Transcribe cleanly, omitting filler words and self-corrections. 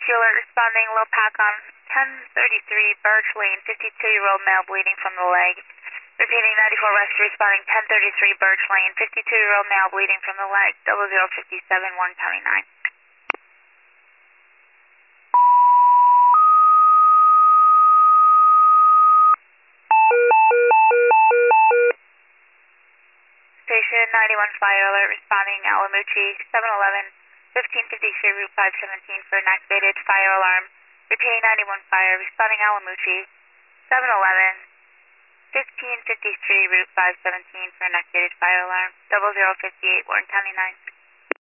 alert responding low pack on 1033 Birch Lane, 52-year-old male bleeding from the leg. Repeating 94 West responding 1033 Birch Lane, 52-year-old male bleeding from the leg, 0057 Warren County 9. Station 91 fire alert responding Alamuchi 711 1553 Route 517 for an activated fire alarm. Repeating 91 fire responding Alamuchi 711 1553 Route 517 for an activated fire alarm. 0058 Warren County 9.